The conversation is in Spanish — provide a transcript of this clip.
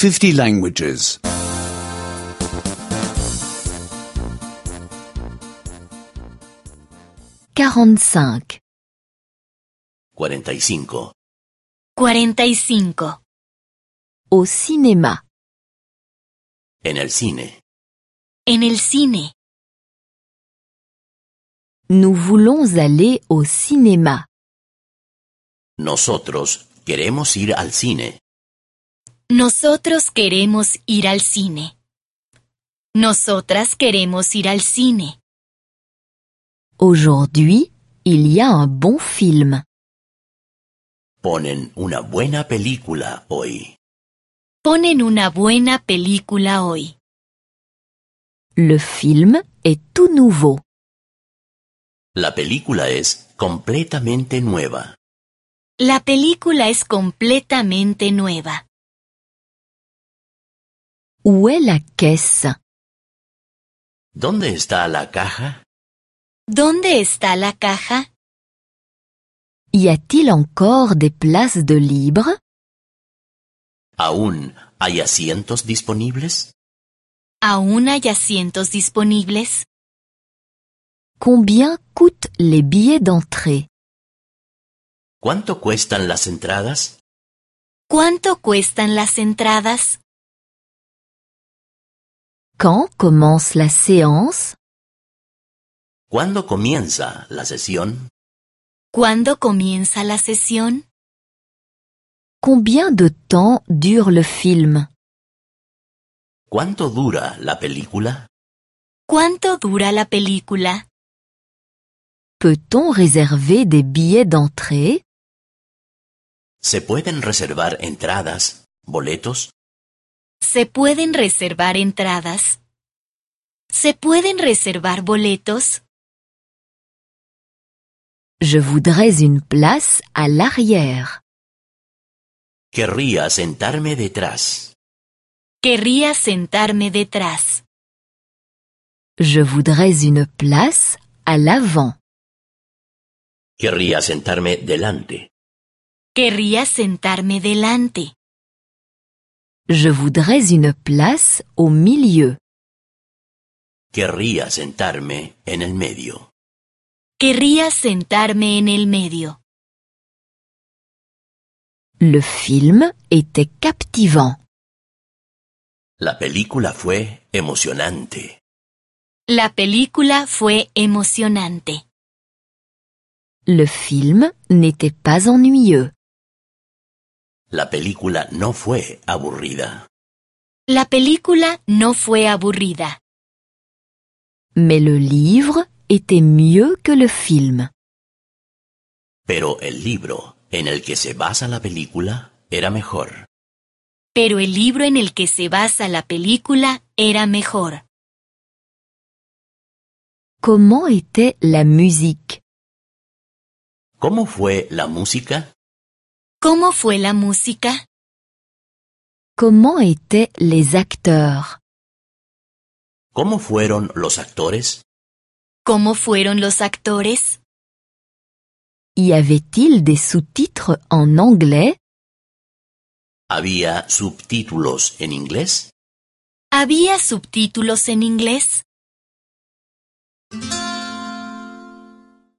50 languages. 45. 45. 45. Au cinéma. En el cine. En el cine. Nous voulons aller au cinéma. Nosotros queremos ir al cine. Nosotros queremos ir al cine. Nosotras queremos ir al cine. Aujourd'hui, il y a un bon film. Ponen una buena película hoy. Ponen una buena película hoy. Le film est tout nouveau. La película es completamente nueva. La película es completamente nueva. Où est la caisse? ¿Dónde está la caja? ¿Dónde está la caja? Y a-t-il encore des places de libre? ¿Aún hay asientos disponibles? ¿Aún hay asientos disponibles? Combien coûtent les billets d'entrée? ¿Cuánto cuestan las entradas? ¿Cuánto cuestan las entradas? Quand commence la séance? ¿Cuándo comienza la sesión? ¿Cuándo comienza la sesión? Combien de temps dure le film? ¿Cuánto dura la película? ¿Cuánto dura la película? Peut-on réserver des billets d'entrée? ¿Se pueden reservar entradas, boletos? ¿Se pueden reservar entradas? ¿Se pueden reservar boletos? Je voudrais une place à l'arrière. Querría sentarme detrás. Querría sentarme detrás. Je voudrais une place à l'avant. Querría sentarme delante. Querría sentarme delante. Je voudrais une place au milieu. Querría sentarme en el medio. Querría sentarme en el medio. Le film était captivant. La película fue emocionante. La película fue emocionante. Le film n'était pas ennuyeux. La película no fue aburrida. La película no fue aburrida. Mais le livre était mieux que le film. Pero el libro en el que se basa la película era mejor. Pero el libro en el que se basa la película era mejor. Comment était la musique? ¿Cómo fue la música? ¿Cómo fue la música? Comment étaient les acteurs? ¿Cómo fueron los actores? ¿Cómo fueron los actores? Y avait-il des sous-titres en anglais? ¿Había subtítulos en inglés? ¿Había subtítulos en inglés?